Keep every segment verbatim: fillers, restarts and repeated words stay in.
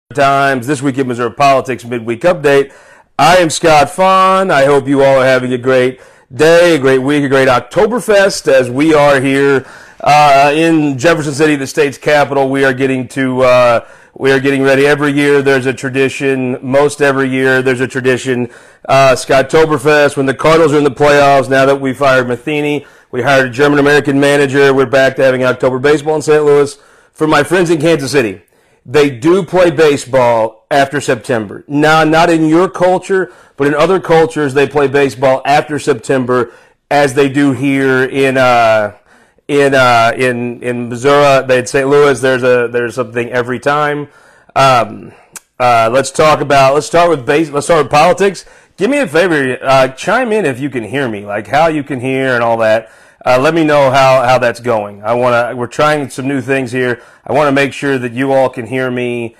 Times, This Week in Missouri Politics Midweek Update. I am Scott Fahn. I hope you all are having a great day, a great week, a great Oktoberfest as we are here uh, in Jefferson City, the state's capital. We are getting to, uh, we are getting ready. Every year there's a tradition, most every year there's a tradition, uh, Scottoberfest, when the Cardinals are in the playoffs. Now that we fired Matheny, we hired a German-American manager, we're back to having October baseball in Saint Louis. For my friends in Kansas City, they do play baseball after September. Now, not in your culture, but in other cultures, they play baseball after September, as they do here in uh, in uh, in in Missouri. In Saint Louis, there's a there's something every time. Um, uh, let's talk about. Let's start with base. Let's start with politics. Do me a favor. Uh, chime in if you can hear me, like how you can hear and all that. Uh, let me know how, how that's going. I want to. We're trying some new things here. I want to make sure that you all can hear me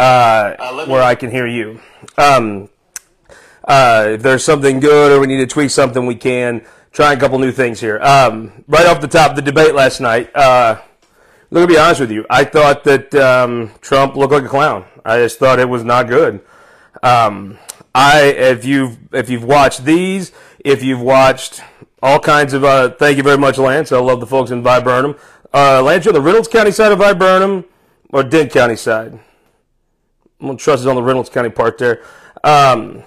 uh, where I can hear you. Um, uh, if there's something good or we need to tweak something, we can try a couple new things here. Um, right off the top, the debate last night. Uh, let me be honest with you. I thought that um, Trump looked like a clown. I just thought it was not good. Um, I if you've if you've watched these, if you've watched all kinds of, uh, thank you very much, Lance. I love the folks in Viburnum. Uh, Lance, you're on the Reynolds County side of Viburnum or Dent County side? I'm going to trust is on the Reynolds County part there. Um,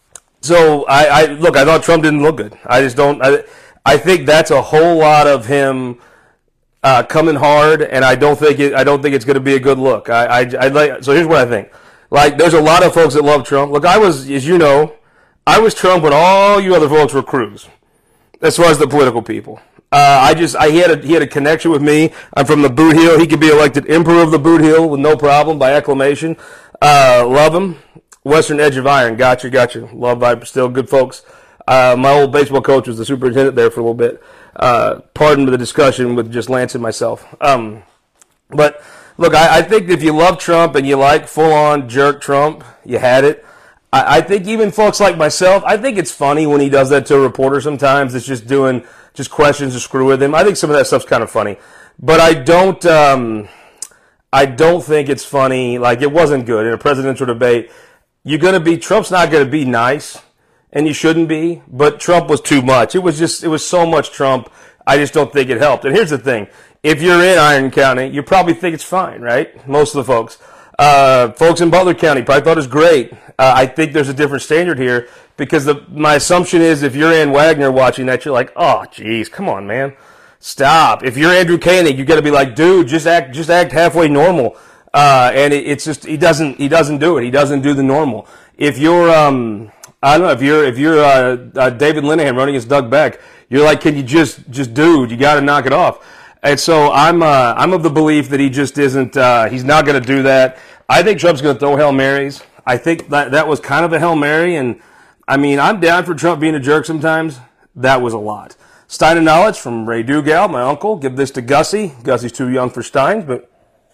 so, I, I, look, I thought Trump didn't look good. I just don't, I, I think that's a whole lot of him, uh, coming hard, and I don't think it, I don't think it's going to be a good look. I, I, I like, so here's what I think. Like, there's a lot of folks that love Trump. Look, I was, as you know, I was Trump when all you other folks were Cruz. As far as the political people, uh, I just I he had a he had a connection with me. I'm from the Boot Heel. He could be elected Emperor of the Boot Heel with no problem by acclamation. Uh, love him. Western Edge of Iron. Gotcha, gotcha. Love Vibe. Still good folks. Uh, my old baseball coach was the superintendent there for a little bit. Uh, pardon the discussion with just Lance and myself. Um, but look, I, I think if you love Trump and you like full on jerk Trump, you had it. I think even folks like myself, I think it's funny when he does that to a reporter sometimes. It's just doing just questions to screw with him. I think some of that stuff's kind of funny. But I don't um, I don't think it's funny. Like, it wasn't good in a presidential debate. You're going to be, Trump's not going to be nice, and you shouldn't be, but Trump was too much. It was just, it was so much Trump, I just don't think it helped. And here's the thing. If you're in Iron County, you probably think it's fine, right? Most of the folks. Uh, folks in Butler County probably thought it was great. Uh, I think there's a different standard here because the, my assumption is if you're Ann Wagner watching that, you're like, oh, geez, come on, man, stop. If you're Andrew Koenig, you got to be like, dude, just act, just act halfway normal. Uh, and it, it's just he doesn't, he doesn't do it. He doesn't do the normal. If you're, um, I don't know, if you're, if you're uh, uh, David Linehan running against Doug Beck, you're like, can you just, just, dude, you got to knock it off. And so I'm, uh, I'm of the belief that he just isn't. Uh, he's not going to do that. I think Trump's going to throw Hail Marys. I think that that was kind of a Hail Mary, and I mean, I'm down for Trump being a jerk sometimes. That was a lot. Stein of Knowledge from Ray Dugal, my uncle. Give this to Gussie. Gussie's too young for Steins, but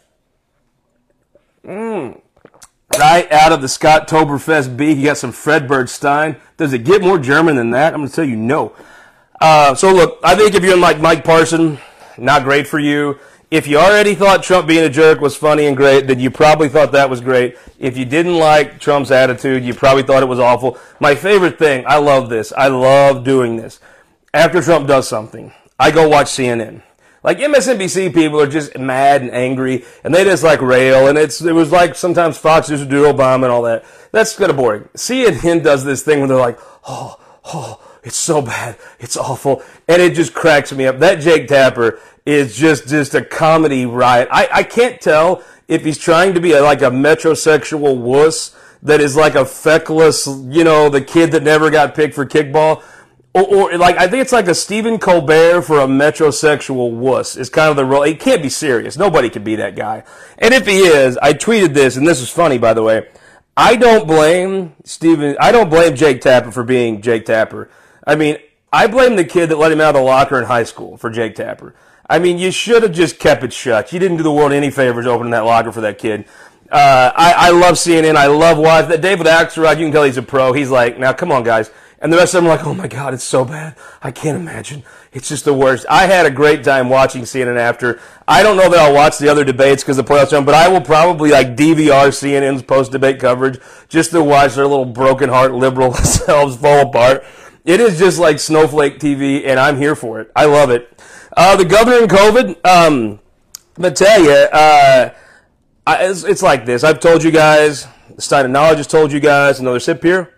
mm, right out of the Scottoberfest beak, you got some Fredbird Stein. Does it get more German than that? I'm going to tell you no. Uh, so look, I think if you're like Mike Parson, not great for you. If you already thought Trump being a jerk was funny and great, then you probably thought that was great. If you didn't like Trump's attitude, you probably thought it was awful. My favorite thing, I love this. I love doing this. After Trump does something, I go watch C N N. Like, M S N B C people are just mad and angry, and they just like rail, and it's it was like sometimes Fox used to do Obama and all that. That's kind of boring. C N N does this thing where they're like, oh, oh, it's so bad, it's awful, and it just cracks me up. That Jake Tapper is just, just a comedy riot. I, I can't tell if he's trying to be a, like a metrosexual wuss that is like a feckless, you know, the kid that never got picked for kickball. Or, or like, I think it's like a Stephen Colbert for a metrosexual wuss is kind of the role. He can't be serious. Nobody can be that guy. And if he is, I tweeted this, and this is funny, by the way. I don't blame Stephen, I don't blame Jake Tapper for being Jake Tapper. I mean, I blame the kid that let him out of the locker in high school for Jake Tapper. I mean, you should have just kept it shut. You didn't do the world any favors opening that locker for that kid. Uh, I, I love C N N. I love watching that. David Axelrod, you can tell he's a pro. He's like, now, come on, guys. And the rest of them are like, oh my God, it's so bad. I can't imagine. It's just the worst. I had a great time watching C N N after. I don't know that I'll watch the other debates because the playoffs are on, but I will probably like D V R C N N's post-debate coverage just to watch their little broken heart liberal selves fall apart. It is just like snowflake T V, and I'm here for it. I love it. Uh, the governor and COVID, um, I'm going to tell you, uh, I, it's, it's like this. I've told you guys, the Stein of Knowledge has told you guys, another sip here.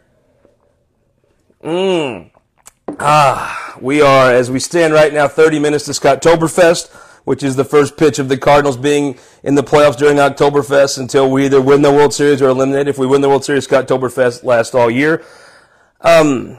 Mmm. Ah, we are, as we stand right now, thirty minutes to Scottoberfest, which is the first pitch of the Cardinals being in the playoffs during Oktoberfest until we either win the World Series or eliminate. If we win the World Series, Scottoberfest lasts all year. Um,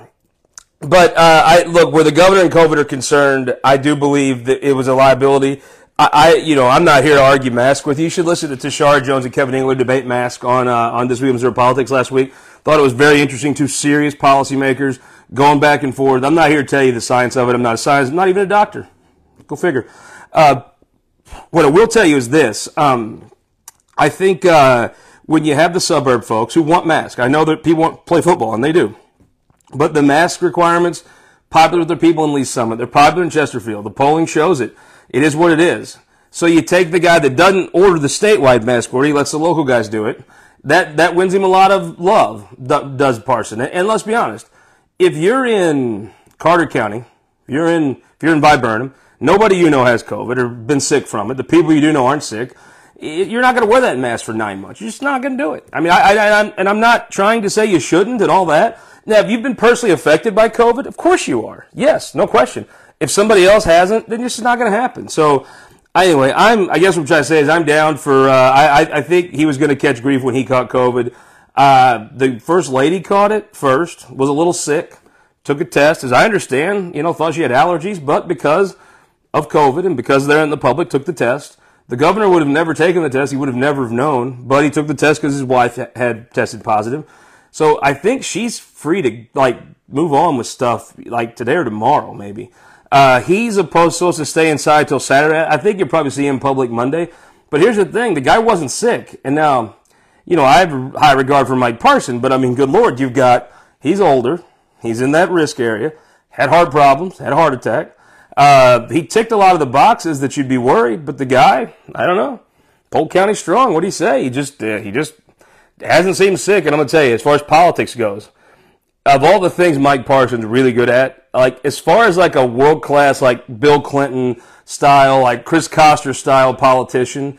but uh, I look, where the governor and COVID are concerned, I do believe that it was a liability. I, I you know, I'm not here to argue mask with you. You should listen to Tashara Jones and Kevin Engler debate mask on uh, on This Week in Missouri Politics last week. Thought it was very interesting. Two serious policymakers going back and forth. I'm not here to tell you the science of it. I'm not a scientist. I'm not even a doctor. Go figure. Uh, what I will tell you is this. Um, I think uh, when you have the suburb folks who want masks, I know that people want to play football, and they do. But the mask requirements, popular with their people in Lee Summit. They're popular in Chesterfield. The polling shows it. It is what it is. So you take the guy that doesn't order the statewide mask order, he lets the local guys do it. That that wins him a lot of love, does Parson. And let's be honest, if you're in Carter County, if you're in if you're in Viburnum, nobody you know has COVID or been sick from it. The people you do know aren't sick. You're not going to wear that mask for nine months. You're just not going to do it. I mean, I, I, I'm, and I'm not trying to say you shouldn't and all that. Now, have you been personally affected by COVID? Of course you are. Yes, no question. If somebody else hasn't, then it's just not going to happen. So, anyway, I'm. I guess what I'm trying to say is I'm down for. Uh, I, I think he was going to catch grief when he caught COVID. Uh, the first lady caught it first. Was a little sick. Took a test, as I understand. You know, thought she had allergies, but because of COVID and because they're in the public, took the test. The governor would have never taken the test. He would have never have known, but he took the test because his wife had tested positive. So I think she's free to like move on with stuff like today or tomorrow, maybe. Uh, he's supposed, supposed to stay inside till Saturday. I think you'll probably see him in public Monday. But here's the thing. The guy wasn't sick. And now, you know, I have high regard for Mike Parson, but I mean, good Lord, you've got, he's older. He's in that risk area. Had heart problems. Had a heart attack. Uh, he ticked a lot of the boxes that you'd be worried, but the guy, I don't know. Polk County strong. What do you say? He just, uh, he just hasn't seemed sick. And I'm going to tell you, as far as politics goes, of all the things Mike Parson's really good at, like as far as like a world-class, like Bill Clinton style, like Chris Koster style politician,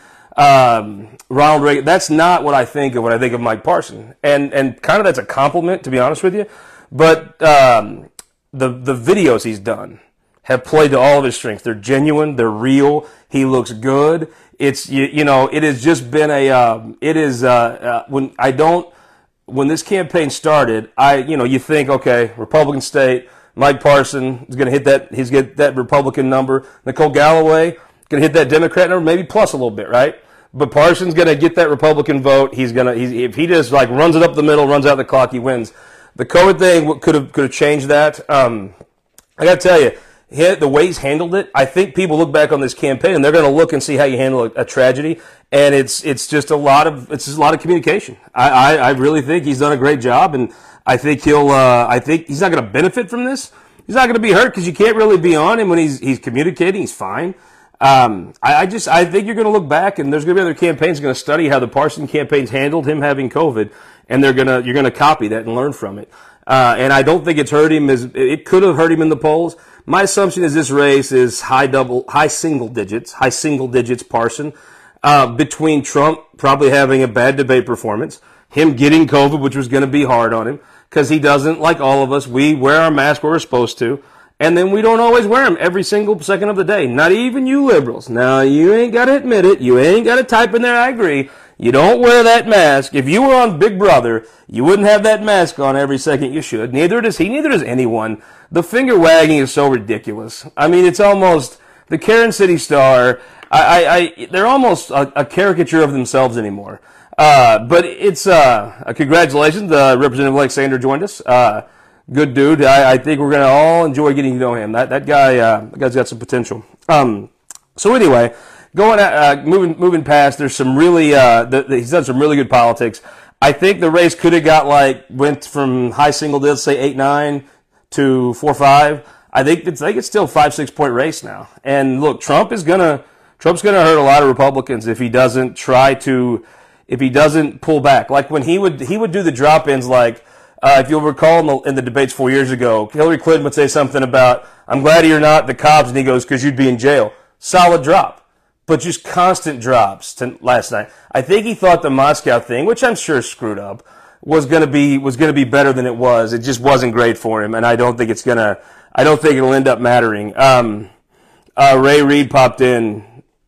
um, Ronald Reagan, that's not what I think of when I think of Mike Parson. And, and kind of that's a compliment, to be honest with you. But, um, the, the videos he's done have played to all of his strengths. They're genuine. They're real. He looks good. It's, you, you know, it has just been a, um, it is, uh, uh, when I don't, when this campaign started, I, you know, you think, okay, Republican state, Mike Parson is going to hit that, he's get that Republican number. Nicole Galloway going to hit that Democrat number, maybe plus a little bit, right? But Parson's going to get that Republican vote. He's going to, he's, if he just like runs it up the middle, runs out the clock, he wins. The COVID thing could have, could have changed that. Um, I got to tell you, he, the way he's handled it, I think people look back on this campaign and they're going to look and see how you handle a, a tragedy. And it's it's just a lot of it's just a lot of communication. I, I, I really think he's done a great job, and I think he'll. Uh, I think he's not going to benefit from this. He's not going to be hurt because you can't really be on him when he's he's communicating. He's fine. Um, I, I just I think you're going to look back, and there's going to be other campaigns going to study how the Parson campaigns handled him having COVID, and they're gonna you're going to copy that and learn from it. Uh, and I don't think it's hurt him as it could have hurt him in the polls. My assumption is this race is high double, high single digits, high single digits Parson, uh, between Trump probably having a bad debate performance, him getting COVID, which was going to be hard on him, because he doesn't, like all of us, we wear our mask where we're supposed to, and then we don't always wear them every single second of the day. Not even you liberals. Now, you ain't got to admit it. You ain't got to type in there, I agree. You don't wear that mask. If you were on Big Brother, you wouldn't have that mask on every second you should. Neither does he, neither does anyone. The finger wagging is so ridiculous. I mean, it's almost the Karen City Star. I, I, I they're almost a, a caricature of themselves anymore. Uh, but it's, uh, a congratulations. Uh, Representative Alexander joined us. Uh, good dude. I, I think we're going to all enjoy getting to know him. That, that guy, uh, that guy's got some potential. Um, so anyway, going, uh, moving, moving past, there's some really, uh, the, the, he's done some really good politics. I think the race could have got like went from high single digits, say eight nine to four five. I think it's I think it's still a five six point race now. And look, Trump is gonna Trump's gonna hurt a lot of Republicans if he doesn't try to if he doesn't pull back. Like when he would he would do the drop ins. Like uh, if you'll recall in the, in the debates four years ago, Hillary Clinton would say something about "I'm glad you're not the cops," and he goes, "Because you'd be in jail." Solid drop, but just constant drops to last night. I think he thought the Moscow thing, which I'm sure screwed up, was gonna be was gonna be better than it was. It just wasn't great for him, and I don't think it's gonna. I don't think it'll end up mattering. Um, uh, Ray Reid popped in.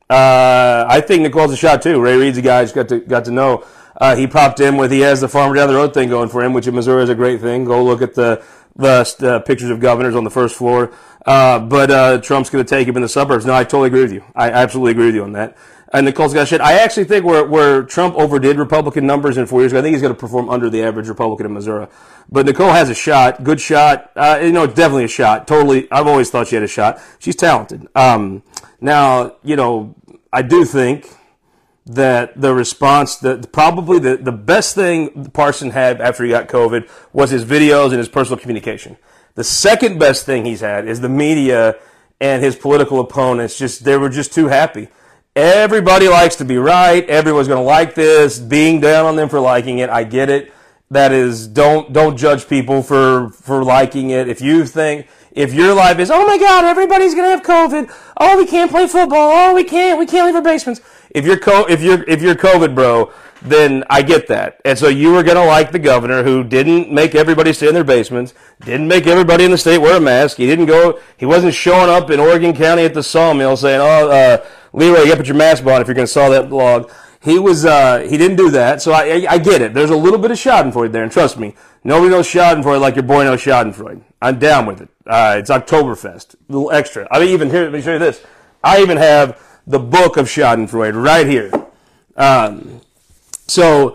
Uh, I think Nicole's a shot too. Ray Reid's a guy I just got to got to know. Uh, he popped in with he has the farmer down the road thing going for him, which in Missouri is a great thing. Go look at the the uh, pictures of governors on the first floor. Uh, but uh, Trump's going to take him in the suburbs. No, I totally agree with you. I absolutely agree with you on that. And Nicole's got shit. I actually think where where Trump overdid Republican numbers in four years ago, I think he's going to perform under the average Republican in Missouri. But Nicole has a shot, good shot. Uh, you know, definitely a shot. Totally. I've always thought she had a shot. She's talented. Um, now, you know, I do think that the response, that probably the, the best thing Parson had after he got COVID was his videos and his personal communication. The second best thing he's had is the media and his political opponents. Just they were just too happy. Everybody likes to be right. Everyone's going to like this. Being down on them for liking it, I get it. That is, don't don't judge people for for liking it. If you think if your life is, oh my God, everybody's going to have COVID. Oh, we can't play football. Oh, we can't we can't leave our basements. If you're co- if you're if you're COVID, bro, then I get that. And so you were going to like the governor who didn't make everybody stay in their basements, didn't make everybody in the state wear a mask. He didn't go. He wasn't showing up in Oregon County at the sawmill saying, oh. uh Leroy, you got to put your mask on if you're going to saw that log. He was, uh, he didn't do that, so I, I, I get it. There's a little bit of Schadenfreude there, and trust me, nobody knows Schadenfreude like your boy knows Schadenfreude. I'm down with it. Uh, it's Oktoberfest, a little extra. I mean, even here, let me show you this. I even have the book of Schadenfreude right here. Um, so,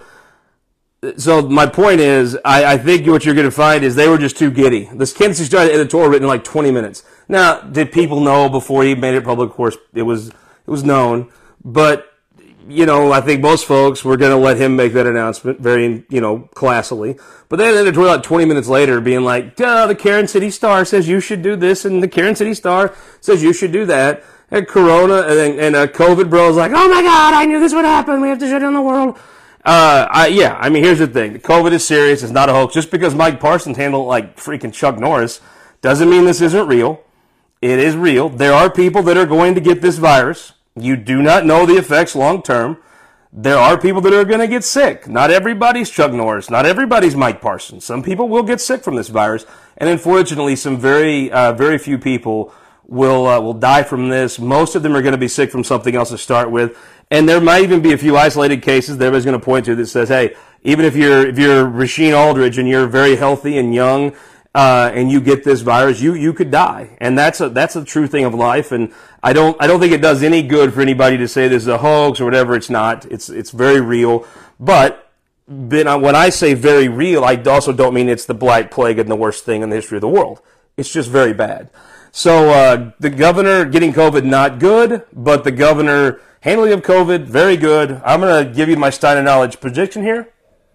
so my point is, I, I think what you're going to find is they were just too giddy. This Kansas City Star editorial written in like twenty minutes. Now, did people know before he made it public? Of course, it was it was known. But, you know, I think most folks were going to let him make that announcement very, you know, classily. But then an editorial like twenty minutes later being like, duh, the Karen City Star says you should do this, and the Karen City Star says you should do that. And Corona, and then and uh, COVID bro is like, oh my God, I knew this would happen. We have to shut down the world. Uh, I, yeah, I mean, here's the thing. COVID is serious. It's not a hoax. Just because Mike Parsons handled it like freaking Chuck Norris doesn't mean this isn't real. It is real. There are people that are going to get this virus. You do not know the effects long term. There are people that are going to get sick. Not everybody's Chuck Norris. Not everybody's Mike Parsons. Some people will get sick from this virus. And unfortunately, some very, uh, very few people will, uh, will die from this. Most of them are going to be sick from something else to start with. And there might even be a few isolated cases that everybody's going to point to that says, hey, even if you're, if you're Rasheen Aldridge and you're very healthy and young, Uh, and you get this virus, you you could die, and that's a that's a true thing of life. And I don't I don't think it does any good for anybody to say this is a hoax or whatever. It's not. It's it's very real. But when I say very real, I also don't mean it's the Black Plague and the worst thing in the history of the world. It's just very bad. So uh, the governor getting COVID, not good, but the governor handling of COVID, very good. I'm going to give you my Stein of Knowledge prediction here.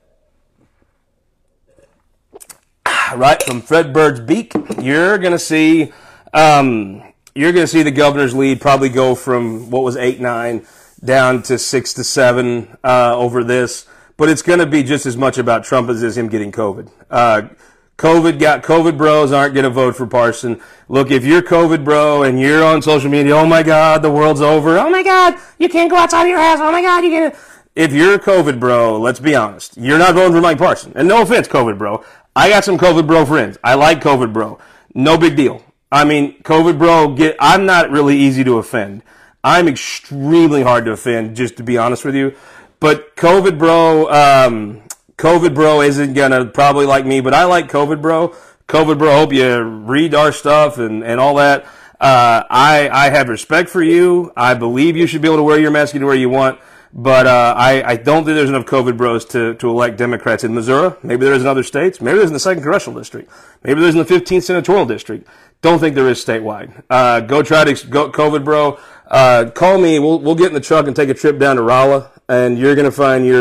Right from Fred Bird's beak, you're going to see, um, you're going to see the governor's lead probably go from what was eight nine down to six to seven uh, over this, but it's going to be just as much about Trump as it is him getting COVID. Uh, COVID got COVID bros aren't going to vote for Parson. Look, if you're COVID bro and you're on social media, oh my God, the world's over. Oh my God, you can't go outside of your house. Oh my God, you can't. If you're a COVID bro, let's be honest, you're not voting for Mike Parson. And no offense, COVID bro. I got some COVID bro friends. I like COVID bro. No big deal. I mean, COVID bro, get, I'm not really easy to offend. I'm extremely hard to offend, just to be honest with you. But COVID bro, um, COVID bro isn't gonna probably like me, but I like COVID bro. COVID bro, hope you read our stuff and, and all that. Uh, I, I have respect for you. I believe you should be able to wear your mask anywhere you want. But uh, I, I don't think there's enough COVID bros to, to elect Democrats in Missouri. Maybe there is in other states. Maybe there's in the second congressional district. Maybe there's in the fifteenth senatorial district. Don't think there is statewide. Uh, go try to go COVID bro. Uh, call me. We'll we'll get in the truck and take a trip down to Rolla, and you're gonna find your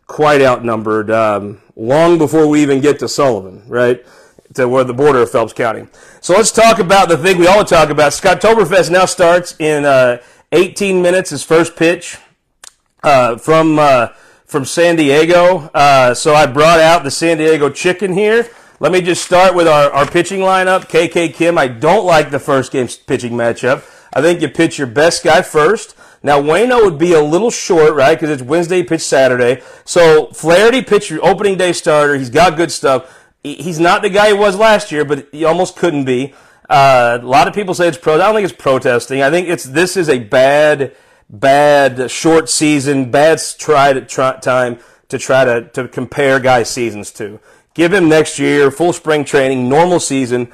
quite outnumbered um, long before we even get to Sullivan, right, to where the border of Phelps County. So let's talk about the thing we all talk about. Scottoberfest now starts in uh, eighteen minutes, his first pitch uh, from uh, from San Diego. Uh, so I brought out the San Diego chicken here. Let me just start with our, our pitching lineup. K K Kim, I don't like the first game pitching matchup. I think you pitch your best guy first. Now, Wayno would be a little short, right, because it's Wednesday, pitch Saturday. So Flaherty pitched your opening day starter. He's got good stuff. He's not the guy he was last year, but he almost couldn't be. Uh, a lot of people say it's pro. I don't think it's protesting. I think it's this is a bad, bad short season, bad try to try, time to try to, to compare guys' seasons to. Give him next year, full spring training, normal season.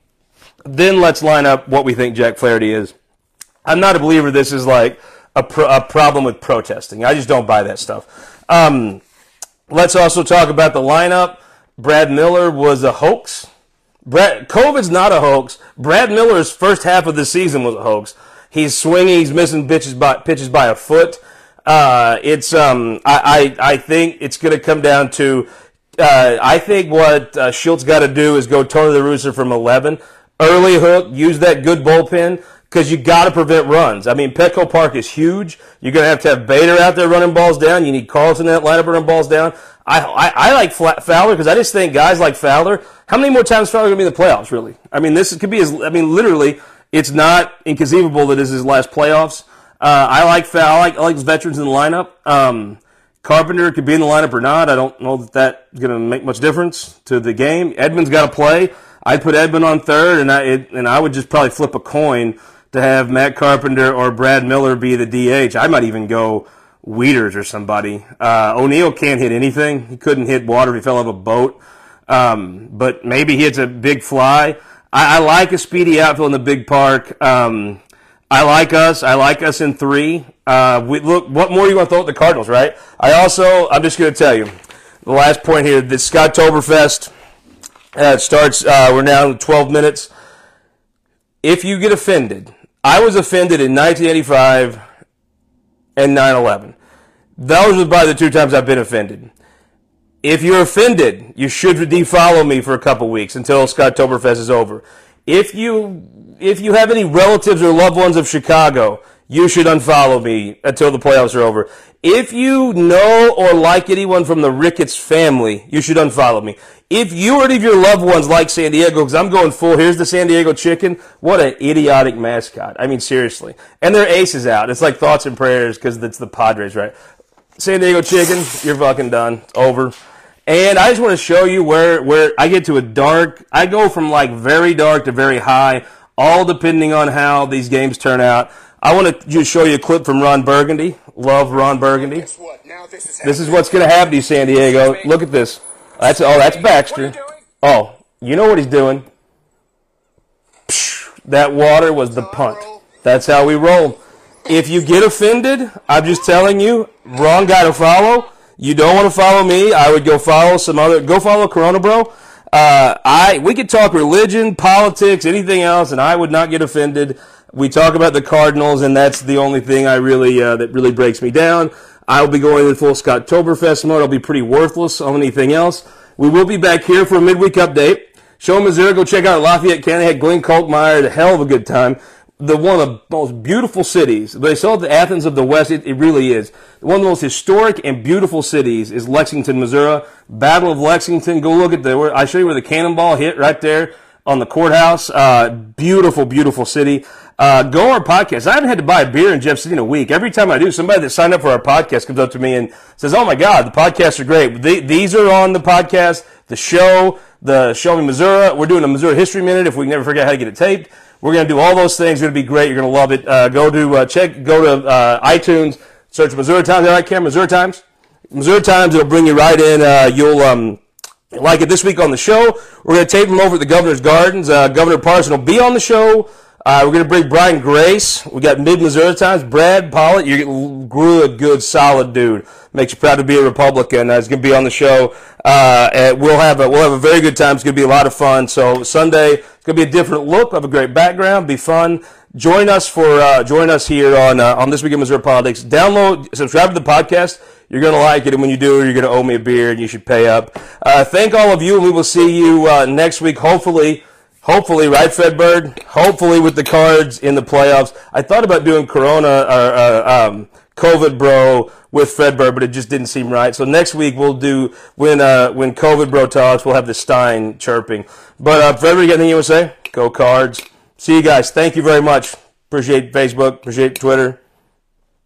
Then let's line up what we think Jack Flaherty is. I'm not a believer this is like a, pro, a problem with protesting. I just don't buy that stuff. Um, let's also talk about the lineup. Brad Miller was a hoax. Brad, COVID's not a hoax. Brad Miller's first half of the season was a hoax. He's swinging. He's missing pitches by, pitches by a foot. Uh, it's um, I, I, I think it's going to come down to Uh, I think what uh, Schultz got to do is go Tony La Russa from eleven. Early hook, use that good bullpen, because you got to prevent runs. I mean, Petco Park is huge. You're going to have to have Bader out there running balls down. You need Carlson in that lineup running balls down. I I, I like Fowler because I just think guys like Fowler, how many more times Fowler going to be in the playoffs, really? I mean, this could be his, I mean, literally, it's not inconceivable that this is his last playoffs. Uh, I like Fowler. I like, I like veterans in the lineup. Um, Carpenter could be in the lineup or not. I don't know that that's going to make much difference to the game. Edman's got to play. I'd put Edman on third, and I it, and I would just probably flip a coin to have Matt Carpenter or Brad Miller be the D H. I might even go Wieters or somebody. Uh, O'Neill can't hit anything. He couldn't hit water if he fell off a boat. Um, but maybe he hits a big fly. I, I like a speedy outfield in the big park. Um, I like us. I like us in three. Uh, we, look, what more you want to throw at the Cardinals, right? I also, I'm just going to tell you, the last point here, the Scottoberfest uh, starts, uh, we're now twelve minutes. If you get offended, I was offended in nineteen eighty-five and nine eleven. Those are probably the two times I've been offended. If you're offended, you should defollow me for a couple weeks until Scottoberfest is over. If you if you have any relatives or loved ones of Chicago, you should unfollow me until the playoffs are over. If you know or like anyone from the Ricketts family, you should unfollow me. If you or any of your loved ones like San Diego, because I'm going full, here's the San Diego Chicken. What an idiotic mascot. I mean, seriously. And their ace is out. It's like thoughts and prayers because it's the Padres, right? San Diego Chicken, you're fucking done. It's over. And I just want to show you where, where I get to a dark, I go from like very dark to very high, all depending on how these games turn out. I want to just show you a clip from Ron Burgundy. Love Ron Burgundy. Guess what? Now this is, this is what's going to happen to you, San Diego. Look at this. That's oh, that's Baxter. Oh, you know what he's doing. Psh, that water was the punt. That's how we roll. If you get offended, I'm just telling you, wrong guy to follow. You don't want to follow me. I would go follow some other. Go follow Corona Bro. Uh, I we could talk religion, politics, anything else, and I would not get offended. We talk about the Cardinals, and that's the only thing I really uh, that really breaks me down. I'll be going in full Scottoberfest mode. I'll be pretty worthless on anything else. We will be back here for a midweek update. Show Missouri. Go check out Lafayette County. Had Glenn Kolkmeyer. Had a hell of a good time. The one of the most beautiful cities. They call it the Athens of the West. It, it really is. One of the most historic and beautiful cities is Lexington, Missouri. Battle of Lexington. Go look at the. Where, I show you where the cannonball hit right there on the courthouse. Uh, beautiful, beautiful city. Uh, go our podcast. I haven't had to buy a beer in Jeff City in a week. Every time I do, somebody that signed up for our podcast comes up to me and says, "Oh my God, the podcasts are great." They, these are on the podcast, the show, the Show Me Missouri. We're doing a Missouri History Minute if we never figure out how to get it taped. We're going to do all those things. It's going to be great. You're going to love it. Uh, go to uh, check. Go to uh, iTunes. Search Missouri Times. I like Cam Missouri Times. Missouri Times. It'll bring you right in. Uh, you'll um, like it this week on the show. We're going to tape them over at the Governor's Gardens. Uh, Governor Parson will be on the show. Uh, we're going to bring Brian Grace. We got Mid-Missouri Times. Brad Pollitt. You're getting good, good, solid dude. Makes you proud to be a Republican. Uh, he's going to be on the show. Uh, and we'll have a, we'll have a very good time. It's going to be a lot of fun. So Sunday, it's going to be a different look. We'll have a great background. Be fun. Join us for, uh, join us here on, uh, on This Week in Missouri Politics. Download, subscribe to the podcast. You're going to like it, and when you do, you're going to owe me a beer, and you should pay up. Uh, thank all of you, and we will see you uh, next week, hopefully. Hopefully, right, Fedbird? Hopefully with the Cards in the playoffs. I thought about doing Corona or uh, um, COVID Bro with Fedbird, but it just didn't seem right. So next week we'll do, when uh, when COVID Bro talks, we'll have the Stein chirping. But uh, for everybody, got anything you want to say? Go Cards. See you guys. Thank you very much. Appreciate Facebook. Appreciate Twitter.